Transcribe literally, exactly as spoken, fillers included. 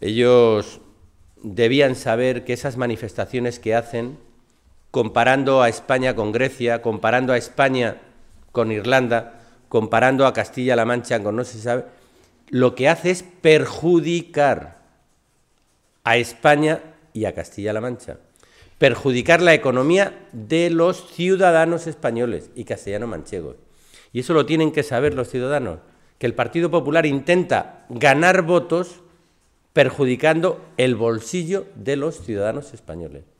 Ellos debían saber que esas manifestaciones que hacen, comparando a España con Grecia, comparando a España con Irlanda, comparando a Castilla-La Mancha con no se sabe, lo que hace es perjudicar a España y a Castilla-La Mancha, perjudicar la economía de los ciudadanos españoles y castellano-manchegos. Y eso lo tienen que saber los ciudadanos, que el Partido Popular intenta ganar votos perjudicando el bolsillo de los ciudadanos españoles.